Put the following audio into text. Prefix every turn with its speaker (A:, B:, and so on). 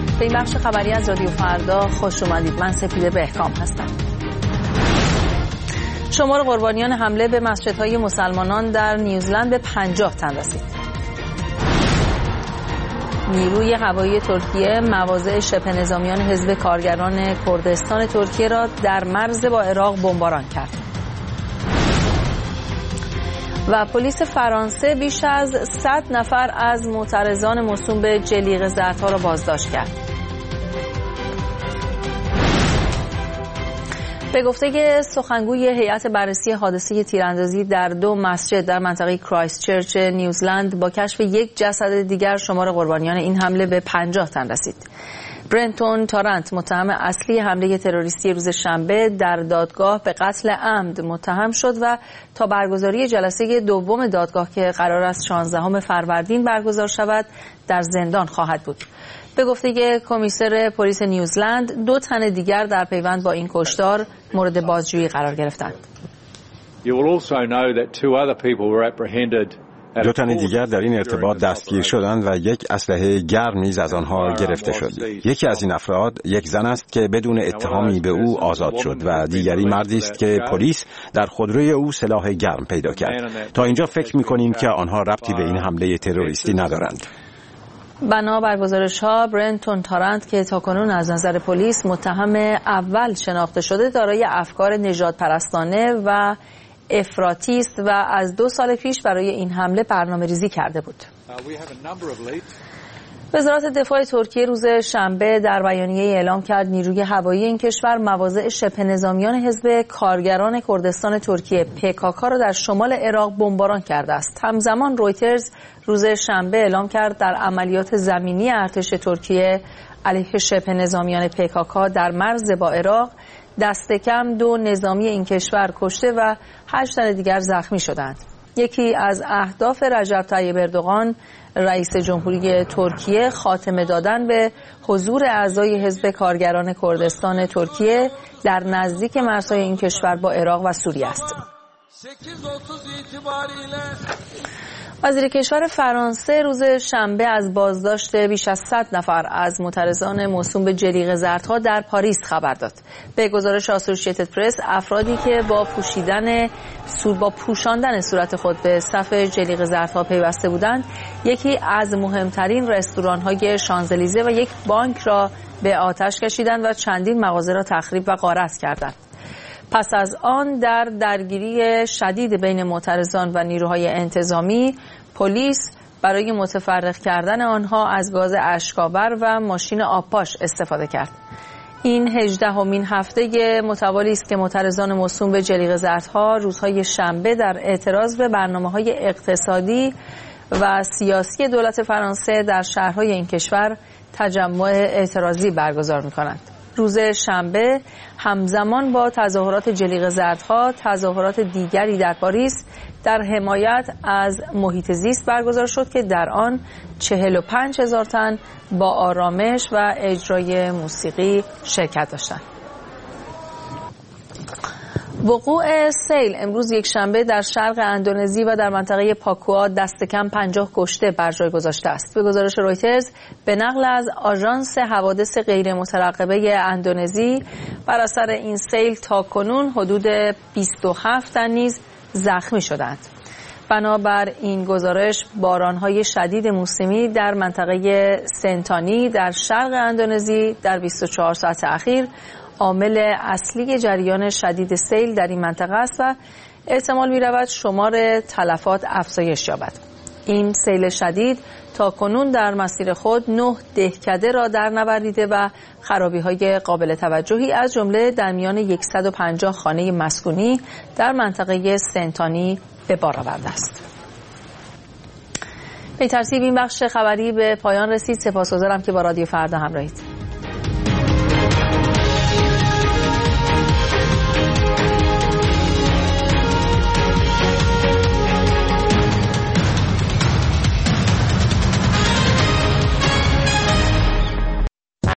A: به این بخش خبری از رادیو فردا خوش اومدید. من سپیده بهکام هستم. شمار قربانیان حمله به مسجدهای مسلمانان در نیوزلند به 50 تن رسید. نیروی هوایی ترکیه مواضع شبه نظامیان حزب کارگران کردستان ترکیه را در مرز با عراق بمباران کرد. و پلیس فرانسه بیش از 100 نفر از معترضان موسوم به جلیقه زردها را بازداشت کرد. به گفته سخنگوی هیئت بررسی حادثه تیراندازی در 2 مسجد در منطقه کرایستچرچ نیوزلند، با کشف یک جسد دیگر شمار قربانیان این حمله به 50 تن رسید. برنتون تارانت، متهم اصلی حمله تروریستی روز شنبه در دادگاه، به قتل عمد متهم شد و تا برگزاری جلسه دوم دادگاه که قرار است 16 فروردین برگزار شود در زندان خواهد بود. به گفته کمیسر پلیس نیوزلند، 2 تن دیگر در پیوند با این کشتار مورد بازجویی قرار گرفتند.
B: 2 تن دیگر در این ارتباط دستگیر شدند و یک اسلحه گرم نیز از آنها گرفته شد. یکی از این افراد یک زن است که بدون اتهامی به او آزاد شد و دیگری مردی است که پلیس در خودروی او سلاح گرم پیدا کرد. تا اینجا فکر می‌کنیم که آنها ربطی به این حمله تروریستی ندارند.
A: بنا بر گزارش‌ها، برنتون تارانت که تاکنون از نظر پلیس متهم اول شناخته شده، دارای افکار نژادپرستانه و افراطی است و از 2 سال پیش برای این حمله برنامه‌ریزی کرده بود. وزارت دفاع ترکیه روز شنبه در بیانیه اعلام کرد نیروی هوایی این کشور مواضع شبه نظامیان حزب کارگران کردستان ترکیه PKK را در شمال عراق بمباران کرده است. همزمان رویترز روز شنبه اعلام کرد در عملیات زمینی ارتش ترکیه علیه شبه نظامیان PKK در مرز با عراق، دست کم 2 نظامی این کشور کشته و 8 تن دیگر زخمی شدند. یکی از اهداف رجب طیب اردوغان رئیس جمهوری ترکیه خاتمه دادن به حضور اعضای حزب کارگران کردستان ترکیه در نزدیک مرزهای این کشور با عراق و سوریه است. وزیر کشور فرانسه روز شنبه از بازداشت بیش از 100 نفر از معترضان موسوم به جلیقه زردها در پاریس خبر داد. به گزارش اسوسییتد پرس، افرادی که با پوشاندن صورت خود به صف جلیقه زردها پیوسته بودند، یکی از مهمترین رستوران‌های شانزلیزه و یک بانک را به آتش کشیدند و چندین مغازه را تخریب و غارت کردند. پس از آن در درگیری شدید بین معترضان و نیروهای انتظامی، پلیس برای متفرق کردن آنها از گاز اشک‌آور و ماشین آبپاش استفاده کرد. این 18مین هفته متوالی است که معترضان موسوم به جلیقه زردها روزهای شنبه در اعتراض به برنامه‌های اقتصادی و سیاسی دولت فرانسه در شهرهای این کشور تجمع اعتراضی برگزار می‌کنند. روز شنبه همزمان با تظاهرات جلیقه زردها، تظاهرات دیگری در پاریس در حمایت از محیط زیست برگزار شد که در آن 45,000 تن با آرامش و اجرای موسیقی شرکت داشتند. وقوع سیل امروز یک شنبه در شرق اندونزی و در منطقه پاپوا دست کم 50 کشته بر جای گذاشته است. به گزارش رویترز به نقل از آژانس حوادث غیر مترقبه اندونزی، بر اثر این سیل تاکنون حدود 27 تن نیز زخمی شدند. بنابر این گزارش، باران‌های شدید موسمی در منطقه سنتانی در شرق اندونزی در 24 ساعت اخیر عامل اصلی جریان شدید سیل در این منطقه است و احتمال می‌رود شمار تلفات افزایش یابد. این سیل شدید تا کنون در مسیر خود 9 دهکده را در نوردیده و خرابی‌های قابل توجهی از جمله در میان 150 خانه مسکونی در منطقه سنتانی به بار آورده است. به ترتیب این بخش خبری به پایان رسید. سپاسگزارم که با رادیو فردا همراهید.